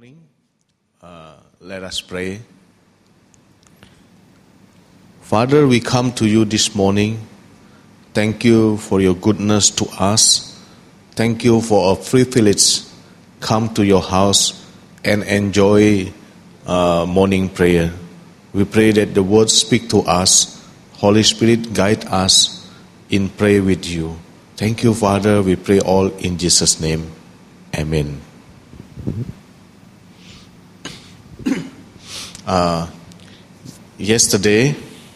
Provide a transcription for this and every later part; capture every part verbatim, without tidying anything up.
morning. Uh, let us pray. Father, we come to you this morning. Thank you for your goodness to us. Thank you for a privilege come to your house and enjoy uh, morning prayer. We pray that the word speak to us. Holy Spirit, guide us in prayer with you. Thank you, Father. We pray all in Jesus' name. Amen. Uh, yesterday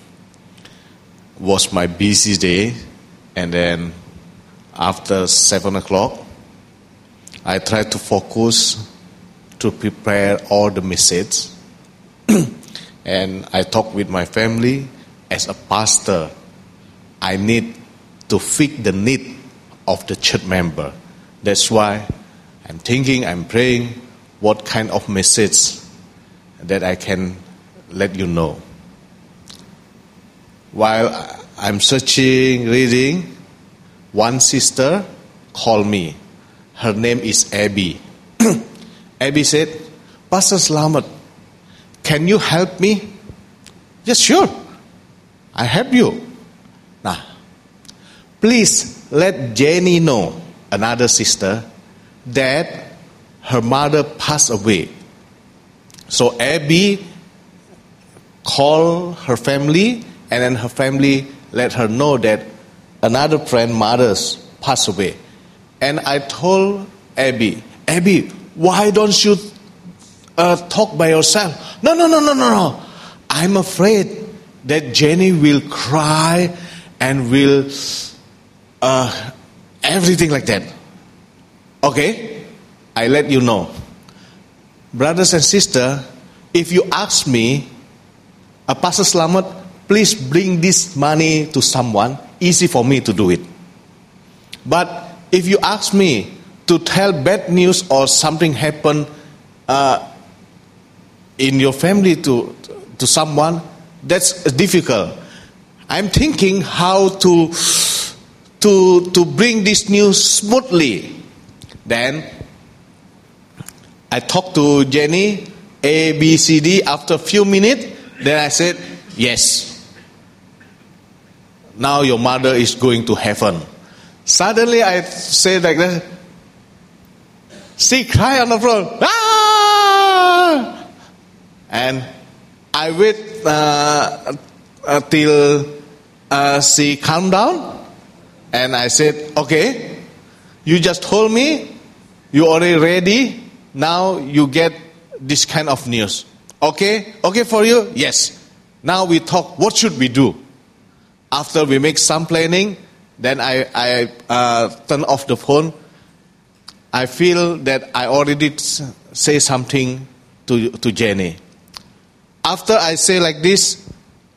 was my busy day, and then after seven o'clock, I tried to focus to prepare all the message, and I talked with my family. As a pastor, I need to fit the need of the church member. That's why I'm thinking, I'm praying, what kind of message that I can let you know. While I'm searching, reading, one sister called me. Her name is Abby. Abby said, Pastor Slamet, can you help me? Yes, sure. I help you. Now, please let Jenny know, another sister, that her mother passed away. So Abby called her family, and then her family let her know that another friend, mother's, passed away. And I told Abby, Abby, why don't you uh, talk by yourself? No, no, no, no, no, no. I'm afraid that Jenny will cry and will uh, everything like that. Okay, I let you know. Brothers and sisters, if you ask me, uh, Pastor Slamet, please bring this money to someone, easy for me to do it. But if you ask me to tell bad news or something happen uh, in your family to, to someone, that's difficult. I'm thinking how to, to, to bring this news smoothly. Then I talked to Jenny, A, B, C, D. After a few minutes, then I said, yes. Now your mother is going to heaven. Suddenly I said like that. She cried on the floor. Ah! And I wait uh, uh, till uh, she calmed down. And I said, okay, you just told me you already ready. Now you get this kind of news. Okay? Okay for you? Yes. Now we talk, what should we do? After we make some planning, then I, I uh, turn off the phone. I feel that I already say something to, to Jenny. After I say like this,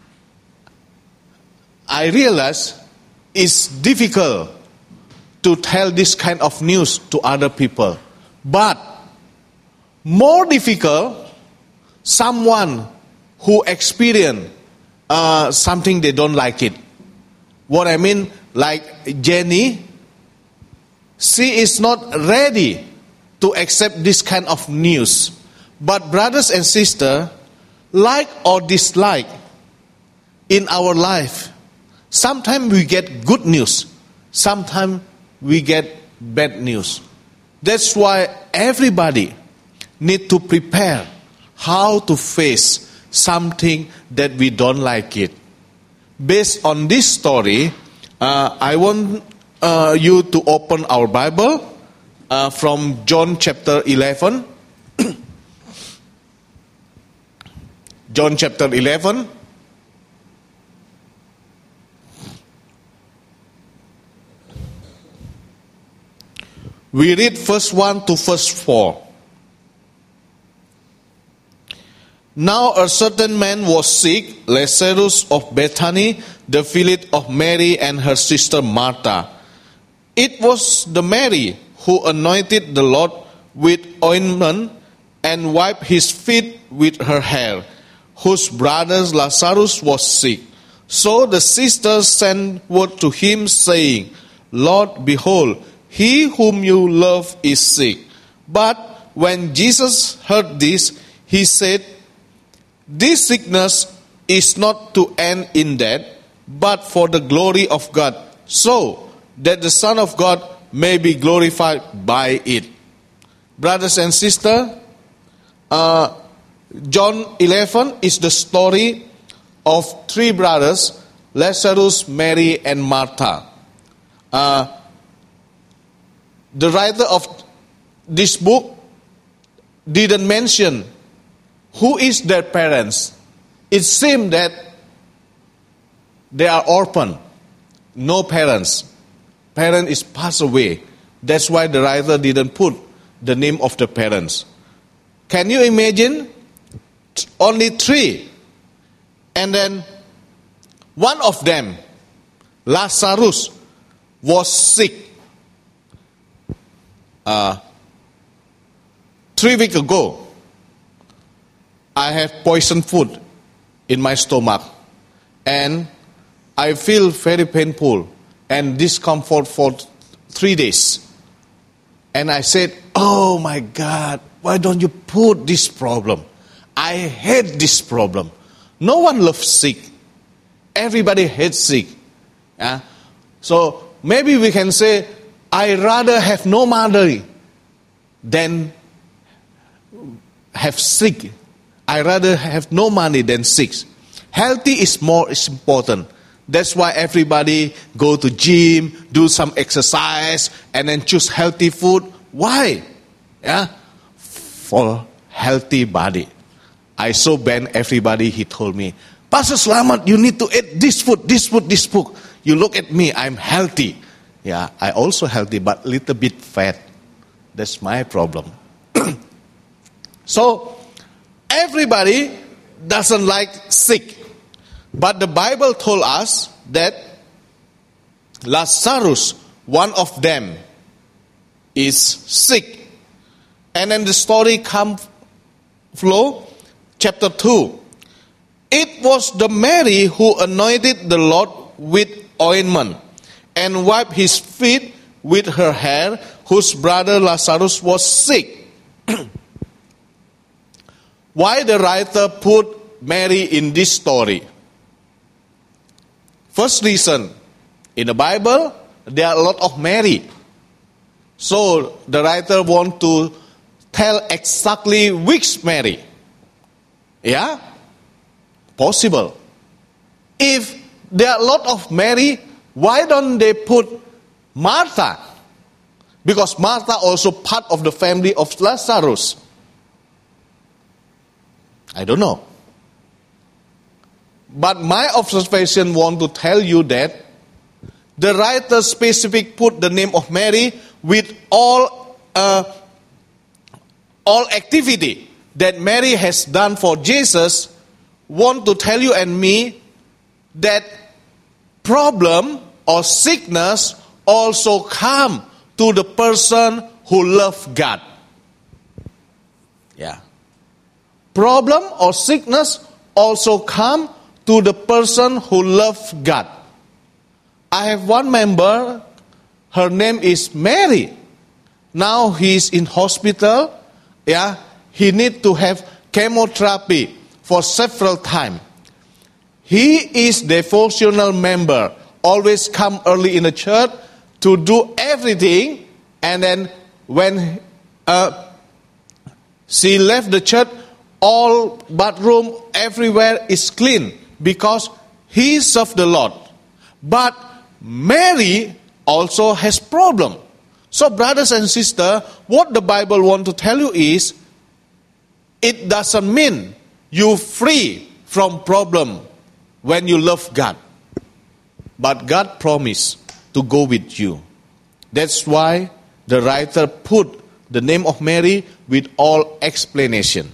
I realize it's difficult to tell this kind of news to other people. But more difficult, someone who experience uh, something they don't like it. What I mean, like Jenny, she is not ready to accept this kind of news. But brothers and sisters, like or dislike in our life, sometimes we get good news, sometimes we get bad news. That's why everybody need to prepare how to face something that we don't like it. Based on this story, uh, I want uh, you to open our Bible uh, from John chapter eleven. John chapter eleven. We read verse one to verse four. Now a certain man was sick, Lazarus of Bethany, the village of Mary and her sister Martha. It was the Mary who anointed the Lord with ointment and wiped his feet with her hair, whose brother Lazarus was sick. So the sisters sent word to him, saying, Lord, behold, he whom you love is sick. But when Jesus heard this, he said, "This sickness is not to end in death, but for the glory of God, so that the Son of God may be glorified by it." Brothers and sisters, uh, John eleven is the story of three brothers, Lazarus, Mary, and Martha. Uh, the writer of this book didn't mention who is their parents. It seemed that they are orphan, no parents. Parent is passed away. That's why the writer didn't put the name of the parents. Can you imagine? Only three. And then one of them, Lazarus, was sick. Uh, three weeks ago, I have poison food in my stomach. And I feel very painful and discomfort for three days. And I said, "Oh my God, why don't you put this problem? I hate this problem." No one loves sick. Everybody hates sick. Yeah? So maybe we can say, I rather have no money than have sick. I rather have no money than sick. Healthy is more is important. That's why everybody go to gym, do some exercise, and then choose healthy food. Why? Yeah, for healthy body. I so banned everybody. He told me, "Pastor Slamet, you need to eat this food, this food, this food. You look at me, I'm healthy." Yeah, I also healthy, but little bit fat. That's my problem. So everybody doesn't like sick. But the Bible told us that Lazarus, one of them, is sick. And then the story comes, flow, chapter two. It was the Mary who anointed the Lord with ointment and wiped his feet with her hair, whose brother Lazarus was sick. Why the writer put Mary in this story? First reason, in the Bible, there are a lot of Mary. So the writer want to tell exactly which Mary. Yeah? Possible. If there are a lot of Mary, why don't they put Martha? Because Martha also part of the family of Lazarus. I don't know. But my observation want to tell you that the writer specific put the name of Mary with all uh, all activity that Mary has done for Jesus. Want to tell you and me that problem or sickness also come to the person who loves God. Yeah. Problem or sickness also come to the person who loves God. I have one member, her name is Mary. Now he is in hospital. Yeah, he need to have chemotherapy for several times. He is devotional member, always come early in the church to do everything, and then when uh, she left the church, all bathroom everywhere is clean because he served the Lord. But Mary also has problem. So brothers and sisters, what the Bible want to tell you is, it doesn't mean you free from problem when you love God. But God promised to go with you. That's why the writer put the name of Mary with all explanation.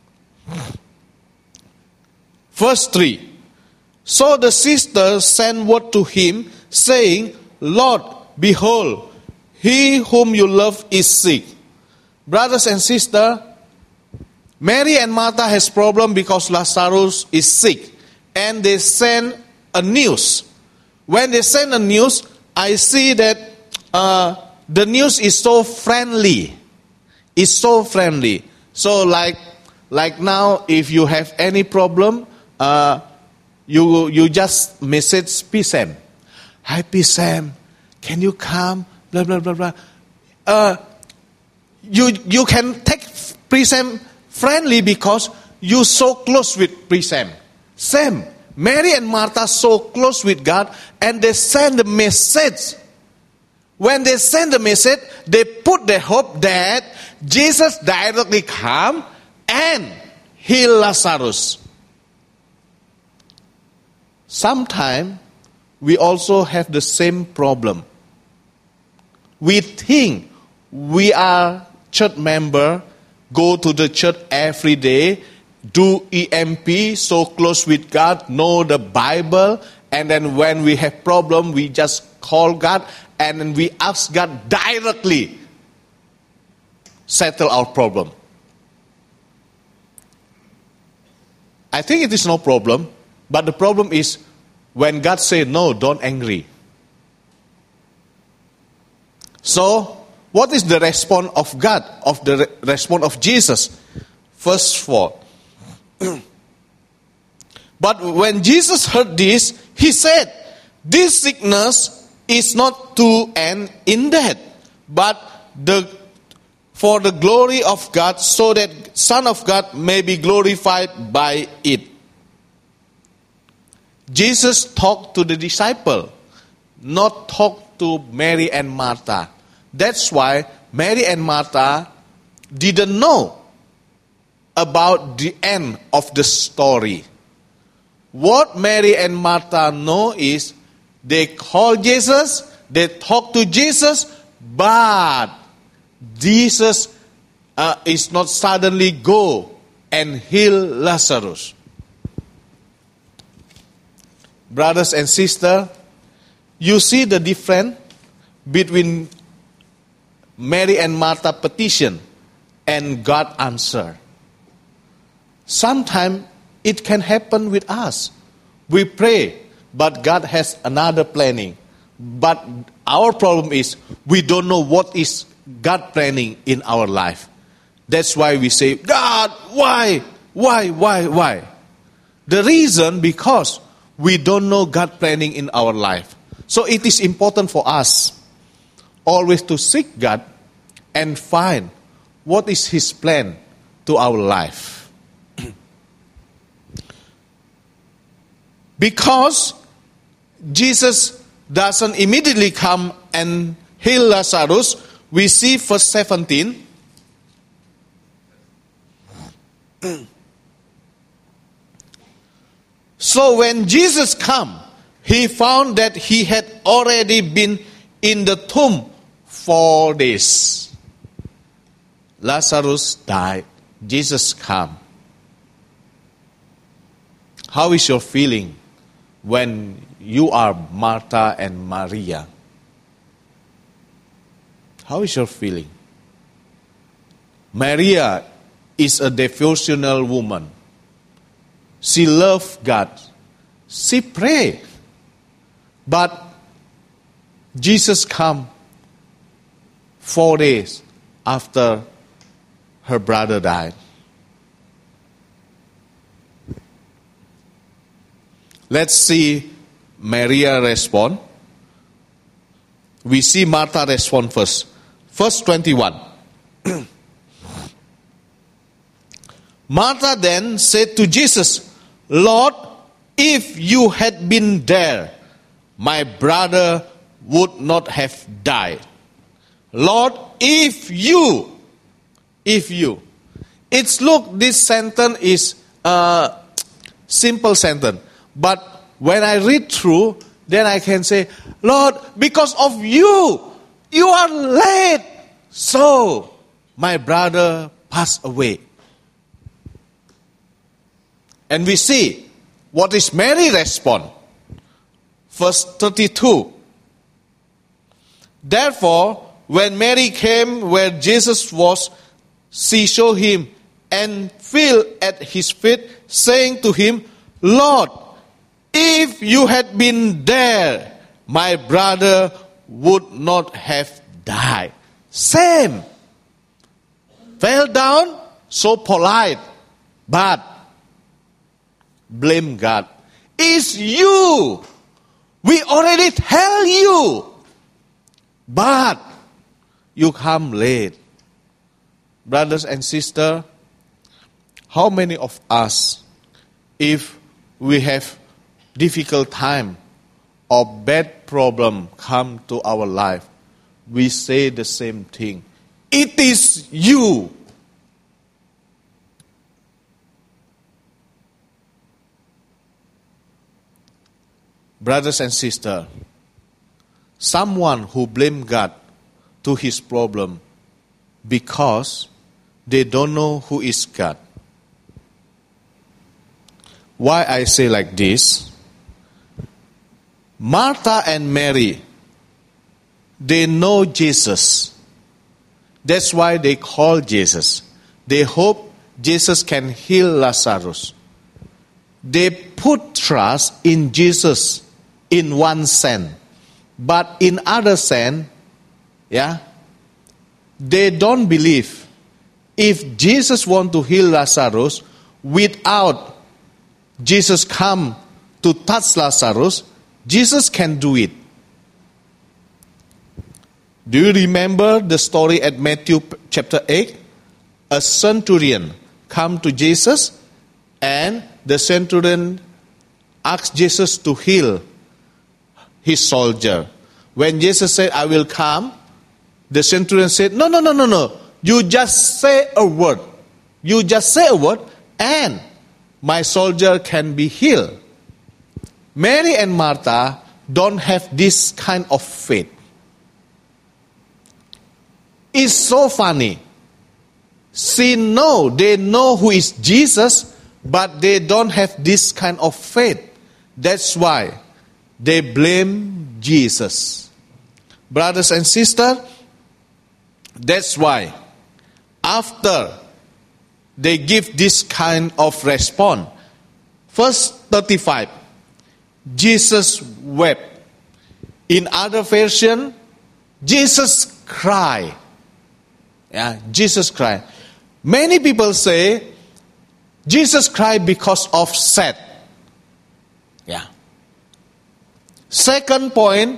Verse three. So the sisters sent word to him, saying, Lord, behold, he whom you love is sick. Brothers and sisters, Mary and Martha has problem because Lazarus is sick. And they send a news. When they send a news, I see that uh, the news is so friendly. is so friendly. So like like now, if you have any problem, uh, you you just message P Sam. Hi P Sam, can you come? Blah blah blah blah. Uh, you you can take P Sam friendly because you so close with P Sam. Same. Mary and Martha so close with God, and they send the message. When they send the message, they put their hope that Jesus directly come and heal Lazarus. Sometimes we also have the same problem. We think we are church member, go to the church every day, do E M P, so close with God, know the Bible, and then when we have problem, we just call God and then we ask God directly settle our problem. I think it is no problem, but the problem is when God say no, don't angry. So, what is the response of God, of the re- response of Jesus? Verse four. But when Jesus heard this, he said, this sickness is not to end in death, but the for the glory of God, so that Son of God may be glorified by it. Jesus talked to the disciple, not talk to Mary and Martha. That's why Mary and Martha didn't know about the end of the story. What Mary and Martha know is they call Jesus, they talk to Jesus, but Jesus uh, is not suddenly go and heal Lazarus. Brothers and sisters, you see the difference between Mary and Martha petition and God answer. Sometimes it can happen with us. We pray, but God has another planning. But our problem is we don't know what is God planning in our life. That's why we say, God, why? Why, why, why? The reason because we don't know God planning in our life. So it is important for us always to seek God and find what is His plan to our life. Because Jesus doesn't immediately come and heal Lazarus, we see verse seventeen. So when Jesus came, he found that he had already been in the tomb four days. Lazarus died. Jesus came. How is your feeling when you are Martha and Maria? How is your feeling? Maria is a devotional woman. She loved God. She prayed. But Jesus came four days after her brother died. Let's see Maria respond. We see Martha respond first. Verse twenty-one. Martha then said to Jesus, Lord, if you had been there, my brother would not have died. Lord, if you, if you. It's look, this sentence is a simple sentence. But when I read through, then I can say, Lord, because of you, you are late. So, my brother passed away. And we see, what is Mary's response? Verse thirty-two. Therefore, when Mary came where Jesus was, she saw him and fell at his feet, saying to him, Lord, if you had been there, my brother would not have died. Same. fell down, so polite, but blame God. It's you. We already tell you, but you come late. Brothers and sisters, how many of us, if we have difficult time or bad problem come to our life, we say the same thing. It is you. Brothers and sisters, someone who blame God to his problem because they don't know who is God. Why I say like this? Martha and Mary, they know Jesus. That's why they call Jesus. They hope Jesus can heal Lazarus. They put trust in Jesus in one sense. But in other sense, yeah, they don't believe if Jesus want to heal Lazarus without Jesus come to touch Lazarus, Jesus can do it. Do you remember the story at Matthew chapter eight? A centurion come to Jesus and the centurion asked Jesus to heal his soldier. When Jesus said, I will come, the centurion said, no, no, no, no, no. You just say a word. You just say a word and my soldier can be healed. Mary and Martha don't have this kind of faith. It's so funny. See, no, they know who is Jesus, but they don't have this kind of faith. That's why they blame Jesus. Brothers and sisters, that's why after they give this kind of response, verse thirty-five, Jesus wept. In other version, Jesus cried. Yeah, Jesus cried. Many people say Jesus cried because of sad. Yeah. Second point,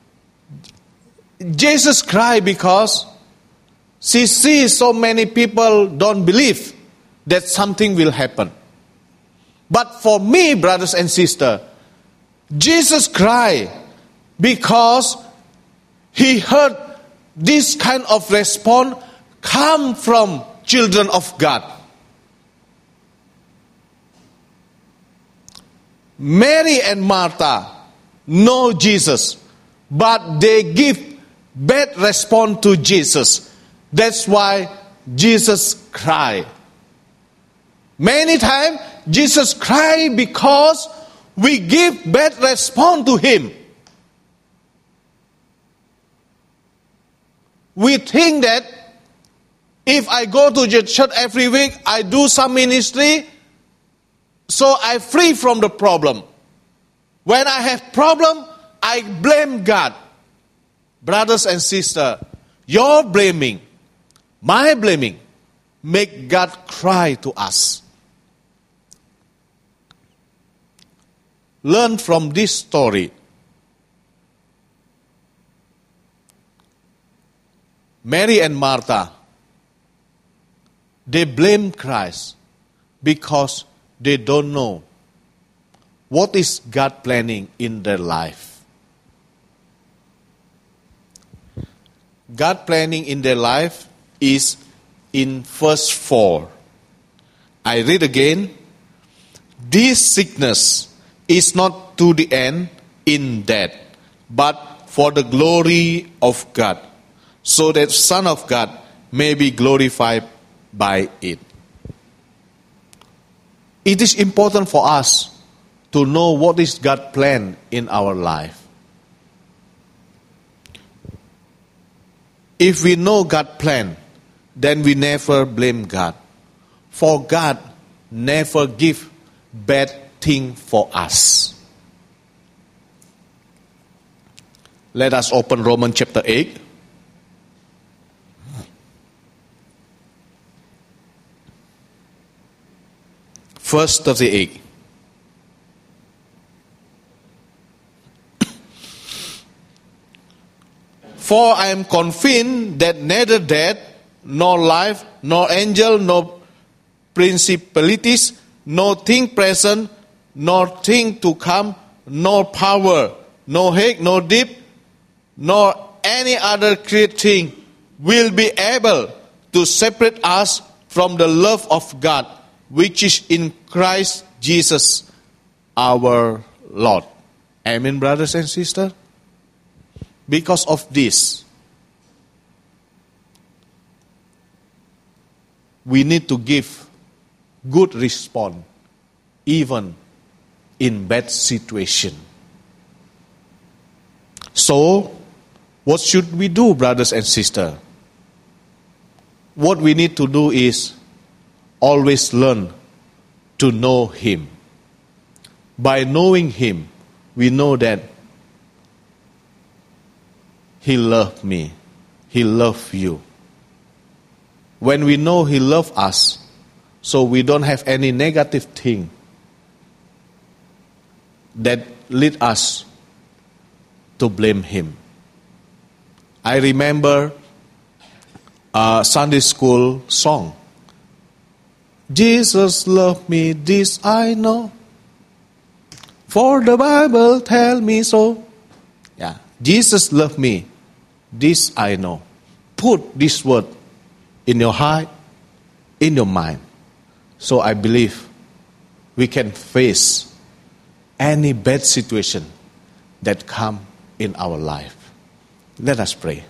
Jesus cried because she sees so many people don't believe that something will happen. But for me, brothers and sisters, Jesus cried because he heard this kind of response come from children of God. Mary and Martha know Jesus, but they give bad response to Jesus. That's why Jesus cried. Many times, Jesus cried because we give bad response to him. We think that if I go to the church every week, I do some ministry, so I'm free from the problem. When I have problem, I blame God. Brothers and sisters, your blaming, my blaming, make God cry to us. Learn from this story. Mary and Martha, they blame Christ because they don't know what is God planning in their life. God planning in their life is in verse four. I read again. This sickness is not to the end in death, but for the glory of God, so that Son of God may be glorified by it. It is important for us to know what is God's plan in our life. If we know God's plan, then we never blame God. For God never give bad thing for us. Let us open Romans chapter eight. verse thirty-eight. For I am convinced that neither death, nor life, nor angel, nor principalities, nor thing present, nor thing to come, nor power, nor height, nor depth, nor any other created thing will be able to separate us from the love of God, which is in Christ Jesus our Lord. Amen, brothers and sisters? Because of this, we need to give good response even in bad situation. So, what should we do, brothers and sisters? What we need to do is always learn to know Him. By knowing Him, we know that He loved me. He loved you. When we know He loved us, so we don't have any negative thing that lead us to blame Him. I remember a Sunday school song. Jesus loved me, this I know, for the Bible tell me so. Yeah, Jesus loved me, this I know. Put this word in your heart, in your mind. So I believe we can face any bad situation that come in our life. Let us pray.